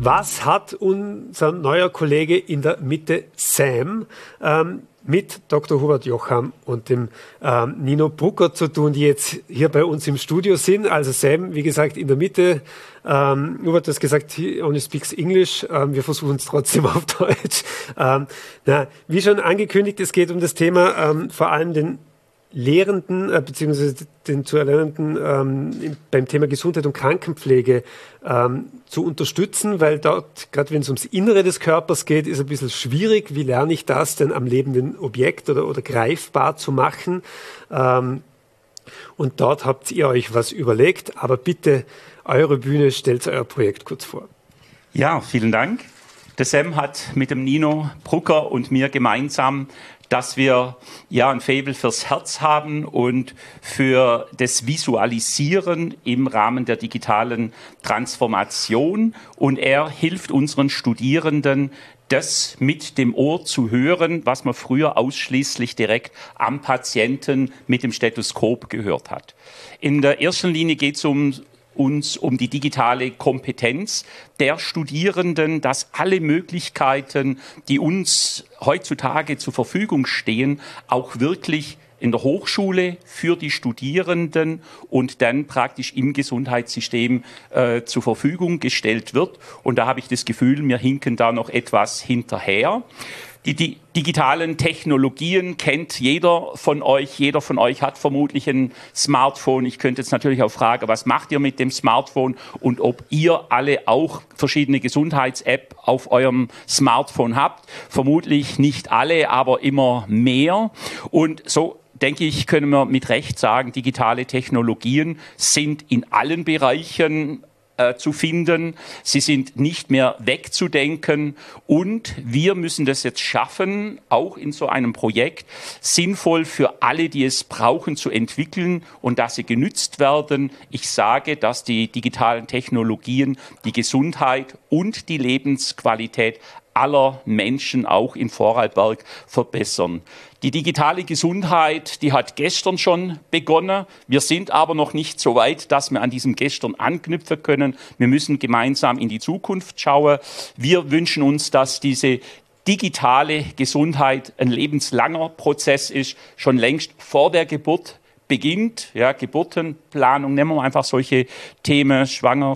Was hat unser neuer Kollege in der Mitte, Sam, mit Dr. Hubert Jocham und dem Nino Brucker zu tun, die jetzt hier bei uns im Studio sind? Also Sam, wie gesagt, in der Mitte. Hubert hat gesagt, he only speaks English. Wir versuchen es trotzdem auf Deutsch. Wie schon angekündigt, es geht um das Thema vor allem den Lehrenden beziehungsweise den zu Erlernenden beim Thema Gesundheit und Krankenpflege zu unterstützen, weil dort, gerade wenn es ums Innere des Körpers geht, ist ein bisschen schwierig. Wie lerne ich das denn am lebenden Objekt oder greifbar zu machen? Und dort habt ihr euch was überlegt, aber bitte, eure Bühne, stellt euer Projekt kurz vor. Ja, vielen Dank. Der Sam hat mit dem Nino Brucker und mir gemeinsam, dass wir ja ein Faible fürs Herz haben und für das Visualisieren im Rahmen der digitalen Transformation. Und er hilft unseren Studierenden, das mit dem Ohr zu hören, was man früher ausschließlich direkt am Patienten mit dem Stethoskop gehört hat. In der ersten Linie geht es uns um die digitale Kompetenz der Studierenden, dass alle Möglichkeiten, die uns heutzutage zur Verfügung stehen, auch wirklich in der Hochschule für die Studierenden und dann praktisch im Gesundheitssystem zur Verfügung gestellt wird. Und da habe ich das Gefühl, wir hinken da noch etwas hinterher. Die digitalen Technologien kennt jeder von euch. Jeder von euch hat vermutlich ein Smartphone. Ich könnte jetzt natürlich auch fragen, was macht ihr mit dem Smartphone und ob ihr alle auch verschiedene Gesundheits-App auf eurem Smartphone habt. Vermutlich nicht alle, aber immer mehr. Und so denke ich, können wir mit Recht sagen, digitale Technologien sind in allen Bereichen zu finden. Sie sind nicht mehr wegzudenken und wir müssen das jetzt schaffen, auch in so einem Projekt sinnvoll für alle, die es brauchen, zu entwickeln und dass sie genützt werden. Ich sage, dass die digitalen Technologien die Gesundheit und die Lebensqualität aller Menschen auch in Vorarlberg verbessern. Die digitale Gesundheit, die hat gestern schon begonnen. Wir sind aber noch nicht so weit, dass wir an diesem gestern anknüpfen können. Wir müssen gemeinsam in die Zukunft schauen. Wir wünschen uns, dass diese digitale Gesundheit ein lebenslanger Prozess ist, schon längst vor der Geburt beginnt, ja, Geburtenplanung, nehmen wir einfach solche Themen,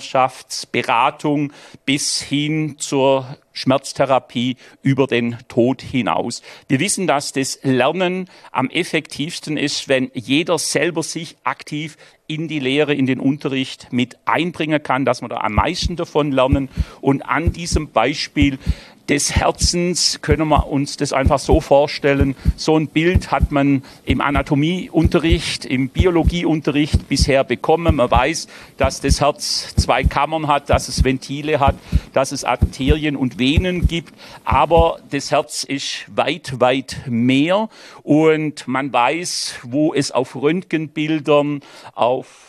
Schwangerschaftsberatung bis hin zur Schmerztherapie über den Tod hinaus. Wir wissen, dass das Lernen am effektivsten ist, wenn jeder selber sich aktiv in die Lehre, in den Unterricht mit einbringen kann, dass wir da am meisten davon lernen. Und an diesem Beispiel des Herzens können wir uns das einfach so vorstellen. So ein Bild hat man im Anatomieunterricht, im Biologieunterricht bisher bekommen. Man weiß, dass das Herz 2 Kammern hat, dass es Ventile hat, dass es Arterien und Venen gibt. Aber das Herz ist weit, weit mehr. Und man weiß, wo es auf Röntgenbildern, auf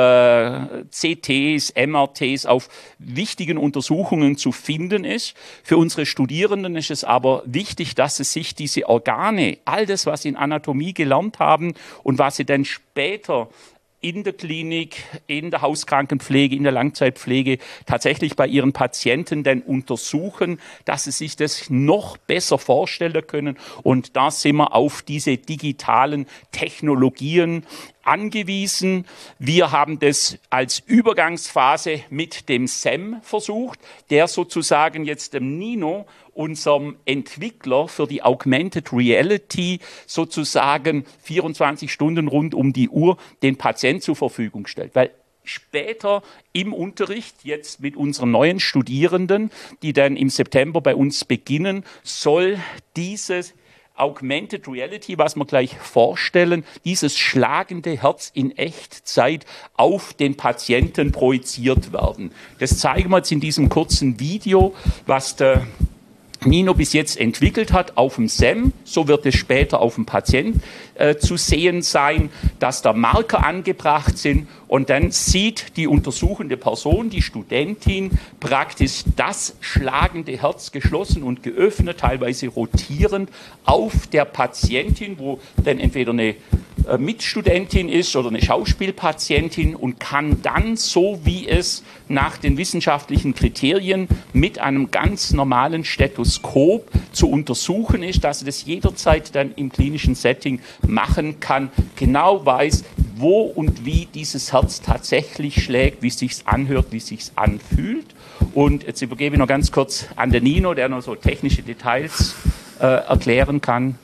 CTs, MRTs, auf wichtigen Untersuchungen zu finden ist. Für unsere Studierenden ist es aber wichtig, dass sie sich diese Organe, all das, was sie in Anatomie gelernt haben und was sie dann später in der Klinik, in der Hauskrankenpflege, in der Langzeitpflege tatsächlich bei ihren Patienten denn untersuchen, dass sie sich das noch besser vorstellen können. Und da sind wir auf diese digitalen Technologien angewiesen. Wir haben das als Übergangsphase mit dem SEM versucht, der sozusagen jetzt dem Nino, unserem Entwickler für die Augmented Reality, sozusagen 24 Stunden rund um die Uhr den Patient zur Verfügung stellt. Weil später im Unterricht, jetzt mit unseren neuen Studierenden, die dann im September bei uns beginnen, soll dieses Augmented Reality, was wir gleich vorstellen, dieses schlagende Herz in Echtzeit auf den Patienten projiziert werden. Das zeigen wir jetzt in diesem kurzen Video, was der Nino bis jetzt entwickelt hat auf dem SEM. So wird es später auf dem Patient zu sehen sein, dass da Marker angebracht sind und dann sieht die untersuchende Person, die Studentin, praktisch das schlagende Herz geschlossen und geöffnet, teilweise rotierend auf der Patientin, wo dann entweder eine Mitstudentin ist oder eine Schauspielpatientin und kann dann, so wie es nach den wissenschaftlichen Kriterien mit einem ganz normalen Stethoskop zu untersuchen ist, dass sie das jederzeit dann im klinischen Setting machen kann, genau weiß, wo und wie dieses Herz tatsächlich schlägt, wie es sich anhört, wie es sich anfühlt. Und jetzt übergebe ich noch ganz kurz an den Nino, der noch so technische Details erklären kann.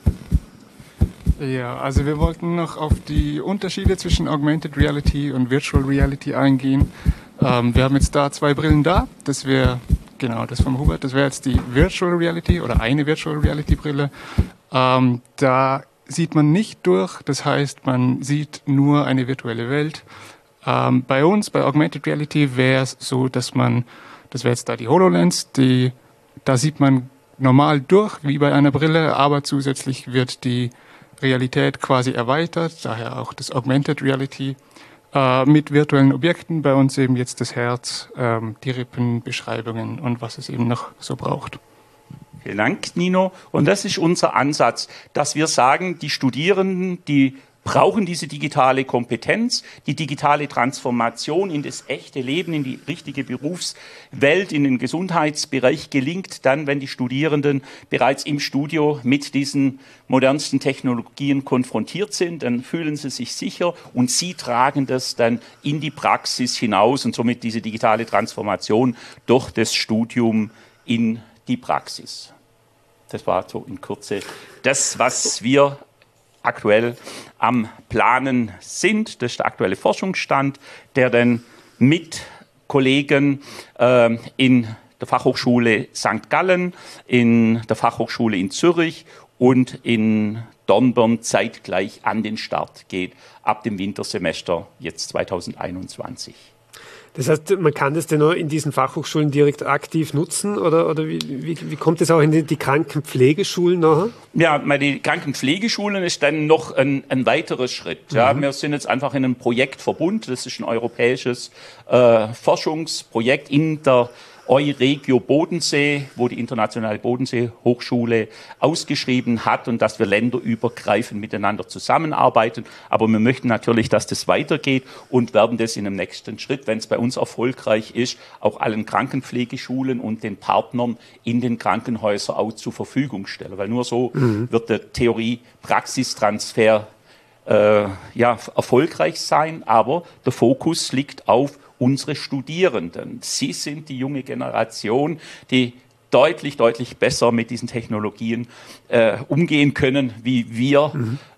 Ja, also wir wollten noch auf die Unterschiede zwischen Augmented Reality und Virtual Reality eingehen. Wir haben jetzt da 2 Brillen da. Das wäre, genau, das vom Hubert, das wäre jetzt die Virtual Reality oder eine Virtual Reality Brille. Da sieht man nicht durch, das heißt, man sieht nur eine virtuelle Welt. Bei uns, bei Augmented Reality, wäre es so, dass das wäre jetzt da die HoloLens, da sieht man normal durch, wie bei einer Brille, aber zusätzlich wird die Realität quasi erweitert, daher auch das Augmented Reality mit virtuellen Objekten, bei uns eben jetzt das Herz, die Rippen, Beschreibungen und was es eben noch so braucht. Vielen Dank, Nino. Und das ist unser Ansatz, dass wir sagen, die Studierenden, die brauchen diese digitale Kompetenz, die digitale Transformation in das echte Leben, in die richtige Berufswelt, in den Gesundheitsbereich gelingt dann, wenn die Studierenden bereits im Studio mit diesen modernsten Technologien konfrontiert sind, dann fühlen sie sich sicher und sie tragen das dann in die Praxis hinaus und somit diese digitale Transformation durch das Studium in die Praxis. Das war so in Kürze das, was wir aktuell am Planen sind. Das ist der aktuelle Forschungsstand, der dann mit Kollegen in der Fachhochschule St. Gallen, in der Fachhochschule in Zürich und in Dornbirn zeitgleich an den Start geht, ab dem Wintersemester jetzt 2021. Das heißt, man kann das denn auch in diesen Fachhochschulen direkt aktiv nutzen oder wie kommt es auch in die Krankenpflegeschulen nachher? Ja, die Krankenpflegeschulen ist dann noch ein weiterer Schritt. Ja, wir sind jetzt einfach in einem Projektverbund, das ist ein europäisches Forschungsprojekt in der Euregio Bodensee, wo die Internationale Bodensee-Hochschule ausgeschrieben hat und dass wir länderübergreifend miteinander zusammenarbeiten. Aber wir möchten natürlich, dass das weitergeht und werden das in einem nächsten Schritt, wenn es bei uns erfolgreich ist, auch allen Krankenpflegeschulen und den Partnern in den Krankenhäusern auch zur Verfügung stellen. Weil nur so wird der Theorie-Praxistransfer erfolgreich sein. Aber der Fokus liegt auf unsere Studierenden. Sie sind die junge Generation, die deutlich besser mit diesen Technologien umgehen können, wie wir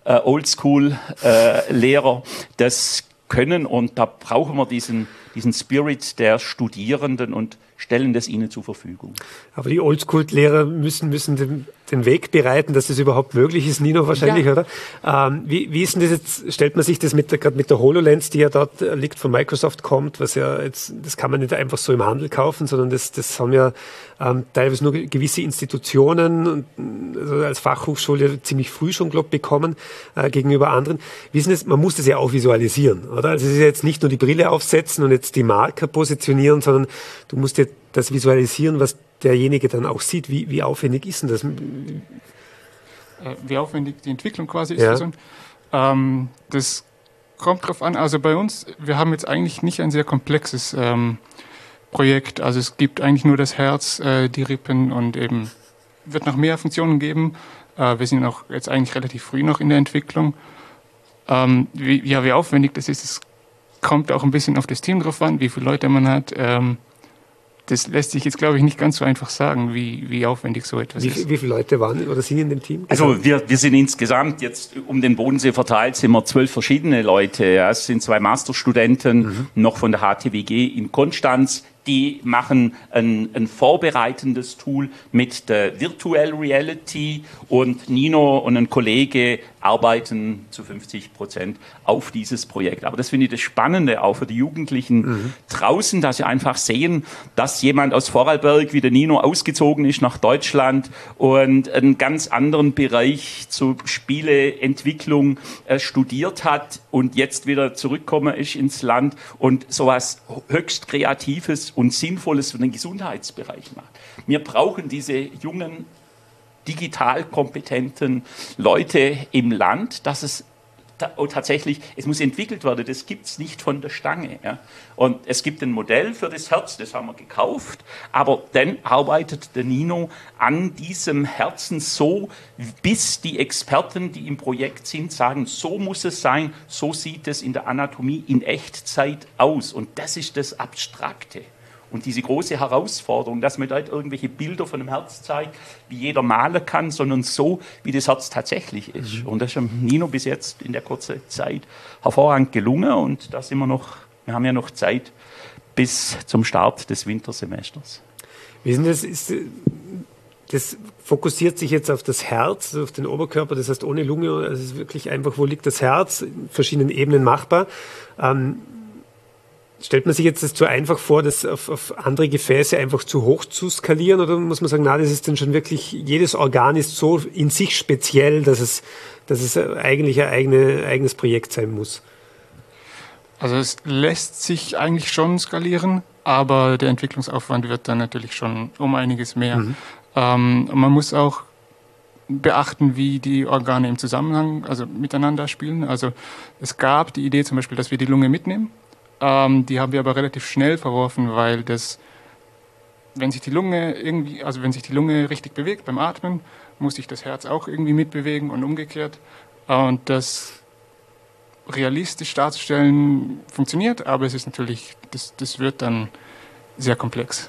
Oldschool-Lehrer das können. Und da brauchen wir diesen Spirit der Studierenden und stellen das ihnen zur Verfügung. Aber die Oldschool-Lehrer müssen den Weg bereiten, dass das überhaupt möglich ist, Nino, wahrscheinlich, ja. Oder? Wie ist denn das jetzt, stellt man sich das gerade mit der HoloLens, die ja dort liegt, von Microsoft kommt, was ja jetzt, das kann man nicht einfach so im Handel kaufen, sondern das haben ja teilweise nur gewisse Institutionen, also als Fachhochschule ziemlich früh schon, glaube ich, bekommen, gegenüber anderen. Wie ist denn das, man muss das ja auch visualisieren, oder? Also es ist ja jetzt nicht nur die Brille aufsetzen und jetzt die Marker positionieren, sondern du musst ja das visualisieren, was derjenige dann auch sieht. Wie aufwendig ist denn das? Wie aufwendig die Entwicklung quasi ist. Ja. Das kommt drauf an. Also bei uns, wir haben jetzt eigentlich nicht ein sehr komplexes Projekt. Also es gibt eigentlich nur das Herz, die Rippen und eben wird noch mehr Funktionen geben. Wir sind auch jetzt eigentlich relativ früh noch in der Entwicklung. Wie aufwendig das ist, es kommt auch ein bisschen auf das Team drauf an, wie viele Leute man hat. Das lässt sich jetzt, glaube ich, nicht ganz so einfach sagen, wie aufwendig so etwas ist. Wie viele Leute waren oder sind in dem Team? Also wir sind insgesamt jetzt um den Bodensee verteilt, sind wir 12 verschiedene Leute. Ja. Es sind 2 Masterstudenten noch von der HTWG in Konstanz. Die machen ein vorbereitendes Tool mit der Virtual Reality und Nino und ein Kollege arbeiten zu 50% auf dieses Projekt. Aber das finde ich das Spannende auch für die Jugendlichen draußen, dass sie einfach sehen, dass jemand aus Vorarlberg wie der Nino ausgezogen ist nach Deutschland und einen ganz anderen Bereich zur Spieleentwicklung studiert hat und jetzt wieder zurückgekommen ist ins Land und sowas höchst Kreatives und Sinnvolles für den Gesundheitsbereich macht. Wir brauchen diese jungen, digital kompetenten Leute im Land, dass es tatsächlich, es muss entwickelt werden, das gibt es nicht von der Stange. Ja. Und es gibt ein Modell für das Herz, das haben wir gekauft, aber dann arbeitet der Nino an diesem Herzen so, bis die Experten, die im Projekt sind, sagen, so muss es sein, so sieht es in der Anatomie in Echtzeit aus. Und das ist das Abstrakte. Und diese große Herausforderung, dass man nicht irgendwelche Bilder von einem Herz zeigt, wie jeder malen kann, sondern so, wie das Herz tatsächlich ist. Und das ist dem Nino bis jetzt in der kurzen Zeit hervorragend gelungen. Und da sind wir haben ja noch Zeit bis zum Start des Wintersemesters. Wie ist das fokussiert sich jetzt auf das Herz, auf den Oberkörper, das heißt ohne Lunge, also es ist wirklich einfach, wo liegt das Herz, in verschiedenen Ebenen machbar. Stellt man sich jetzt das zu einfach vor, das auf andere Gefäße einfach zu hoch zu skalieren, oder muss man sagen, na, das ist dann schon wirklich, jedes Organ ist so in sich speziell, dass es eigentlich ein eigenes Projekt sein muss? Also es lässt sich eigentlich schon skalieren, aber der Entwicklungsaufwand wird dann natürlich schon um einiges mehr. Und man muss auch beachten, wie die Organe im Zusammenhang, also miteinander spielen. Also es gab die Idee zum Beispiel, dass wir die Lunge mitnehmen. Die haben wir aber relativ schnell verworfen, weil wenn sich die Lunge richtig bewegt beim Atmen, muss sich das Herz auch irgendwie mitbewegen und umgekehrt. Und das realistisch darzustellen funktioniert, aber es ist natürlich, das wird dann sehr komplex.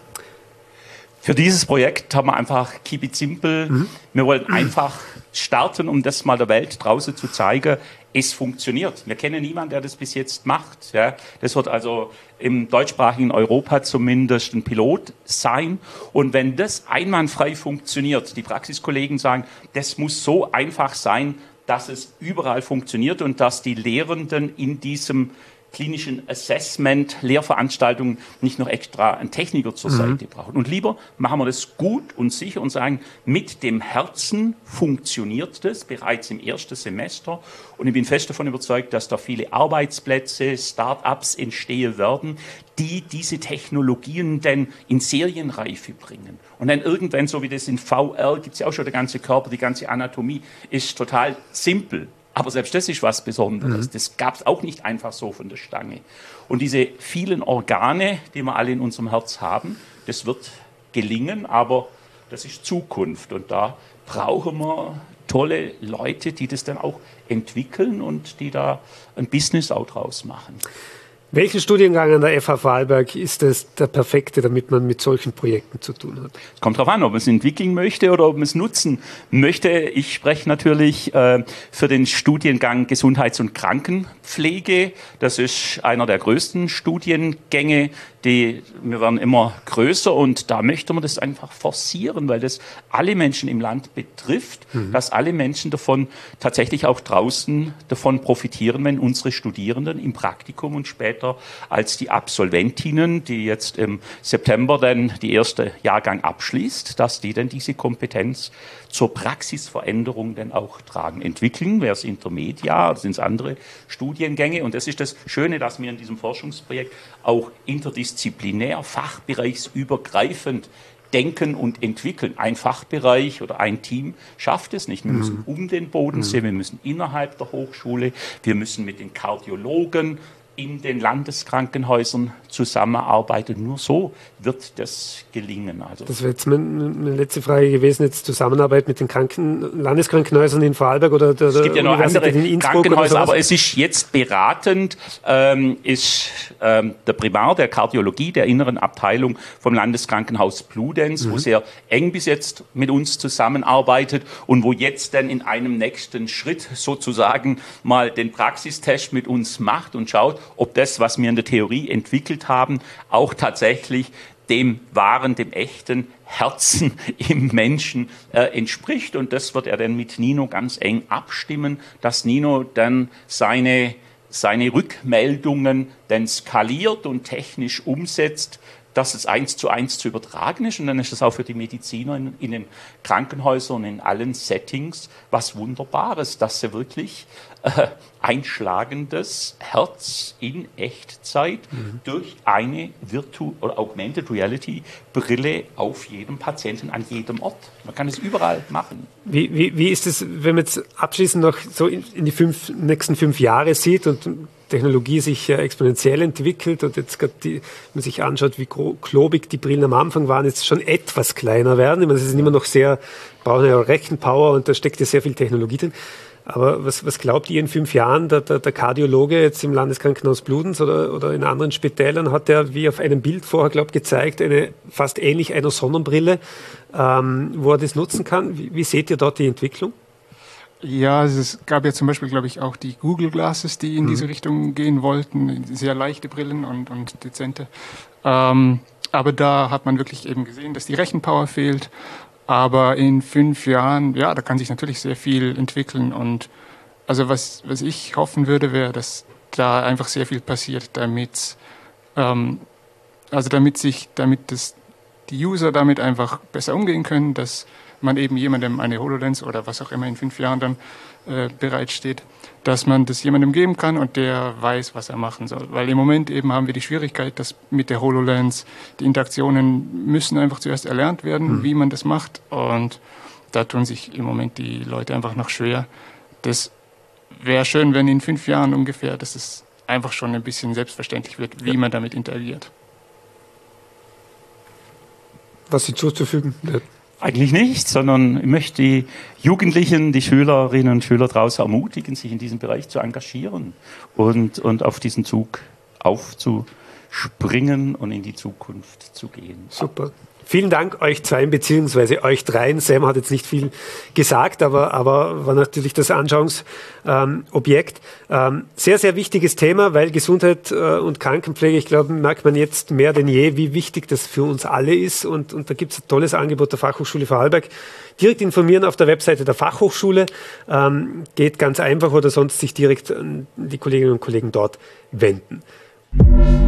Für dieses Projekt haben wir einfach keep it simple. Wir wollen einfach starten, um das mal der Welt draußen zu zeigen. Es funktioniert. Wir kennen niemanden, der das bis jetzt macht. Ja. Das wird also im deutschsprachigen Europa zumindest ein Pilot sein. Und wenn das einwandfrei funktioniert, die Praxiskollegen sagen, das muss so einfach sein, dass es überall funktioniert und dass die Lehrenden in diesem klinischen Assessment, Lehrveranstaltungen nicht noch extra einen Techniker zur Seite brauchen. Und lieber machen wir das gut und sicher und sagen, mit dem Herzen funktioniert das bereits im ersten Semester. Und ich bin fest davon überzeugt, dass da viele Arbeitsplätze, Start-ups entstehen werden, die diese Technologien dann in Serienreife bringen. Und dann irgendwann, so wie das in VR, gibt es ja auch schon der ganze Körper, die ganze Anatomie, ist total simpel. Aber selbst das ist was Besonderes. Das gab es auch nicht einfach so von der Stange. Und diese vielen Organe, die wir alle in unserem Herz haben, das wird gelingen, aber das ist Zukunft. Und da brauchen wir tolle Leute, die das dann auch entwickeln und die da ein Business auch draus machen. Welchen Studiengang an der FH Vorarlberg ist das der perfekte, damit man mit solchen Projekten zu tun hat? Es kommt darauf an, ob man es entwickeln möchte oder ob man es nutzen möchte. Ich spreche natürlich für den Studiengang Gesundheits- und Krankenpflege. Das ist einer der größten Studiengänge. Wir werden immer größer und da möchte man das einfach forcieren, weil das alle Menschen im Land betrifft, dass alle Menschen davon tatsächlich auch draußen davon profitieren, wenn unsere Studierenden im Praktikum und später als die Absolventinnen, die jetzt im September dann die erste Jahrgang abschließt, dass die dann diese Kompetenz zur Praxisveränderung dann auch tragen. Entwickeln wäre es Intermediar, das sind andere Studiengänge. Und das ist das Schöne, dass wir in diesem Forschungsprojekt auch interdisziplinär, fachbereichsübergreifend denken und entwickeln. Ein Fachbereich oder ein Team schafft es nicht. Wir müssen um den Bodensee, wir müssen innerhalb der Hochschule, wir müssen mit den Kardiologen in den Landeskrankenhäusern zusammenarbeiten. Nur so wird das gelingen. Also das wäre jetzt meine letzte Frage gewesen, jetzt Zusammenarbeit mit den Landeskrankenhäusern in Vorarlberg oder der Es gibt ja noch andere in Innsbruck Krankenhäuser, aber es ist jetzt beratend, ist der Primar der Kardiologie der inneren Abteilung vom Landeskrankenhaus Bludenz, wo sehr eng bis jetzt mit uns zusammenarbeitet und wo jetzt dann in einem nächsten Schritt sozusagen mal den Praxistest mit uns macht und schaut, ob das, was wir in der Theorie entwickelt haben, auch tatsächlich dem wahren, dem echten Herzen im Menschen entspricht. Und das wird er dann mit Nino ganz eng abstimmen, dass Nino dann seine Rückmeldungen dann skaliert und technisch umsetzt, dass es 1:1 zu übertragen ist. Und dann ist es auch für die Mediziner in den Krankenhäusern und in allen Settings was Wunderbares, dass sie wirklich einschlagendes Herz in Echtzeit durch eine oder Augmented Reality Brille auf jedem Patienten an jedem Ort. Man kann es überall machen. Wie ist es, wenn man jetzt abschließend noch so in die nächsten 5 Jahre sieht und Technologie sich exponentiell entwickelt und jetzt gerade wenn man sich anschaut, wie klobig die Brillen am Anfang waren, jetzt schon etwas kleiner werden. Ich meine, es ist immer noch brauchen ja Rechenpower und da steckt ja sehr viel Technologie drin. Aber was glaubt ihr in 5 Jahren, der Kardiologe jetzt im Landeskrankenhaus Bludenz oder in anderen Spitälern hat er, wie auf einem Bild vorher, gezeigt, fast ähnlich einer Sonnenbrille, wo er das nutzen kann. Wie seht ihr dort die Entwicklung? Ja, also es gab ja zum Beispiel, glaube ich, auch die Google Glasses, die in diese Richtung gehen wollten, sehr leichte Brillen und dezente. Aber da hat man wirklich eben gesehen, dass die Rechenpower fehlt. Aber in 5 Jahren, ja, da kann sich natürlich sehr viel entwickeln. Und also was ich hoffen würde, wäre, dass da einfach sehr viel passiert, damit die User damit einfach besser umgehen können, dass man eben jemandem eine HoloLens oder was auch immer in 5 Jahren dann bereitsteht, dass man das jemandem geben kann und der weiß, was er machen soll. Weil im Moment eben haben wir die Schwierigkeit, dass mit der HoloLens die Interaktionen müssen einfach zuerst erlernt werden, wie man das macht. Und da tun sich im Moment die Leute einfach noch schwer. Das wäre schön, wenn in 5 Jahren ungefähr, dass es einfach schon ein bisschen selbstverständlich wird, wie man damit interagiert. Was hinzuzufügen? Ja. Eigentlich nicht, sondern ich möchte die Jugendlichen, die Schülerinnen und Schüler draußen ermutigen, sich in diesem Bereich zu engagieren und auf diesen Zug aufzuspringen und in die Zukunft zu gehen. Super. Vielen Dank euch zweien beziehungsweise euch dreien. Sam hat jetzt nicht viel gesagt, aber war natürlich das Anschauungsobjekt. Sehr, sehr wichtiges Thema, weil Gesundheit und Krankenpflege, ich glaube, merkt man jetzt mehr denn je, wie wichtig das für uns alle ist. Und da gibt es ein tolles Angebot der Fachhochschule Vorarlberg. Direkt informieren auf der Webseite der Fachhochschule. Geht ganz einfach oder sonst sich direkt an die Kolleginnen und Kollegen dort wenden.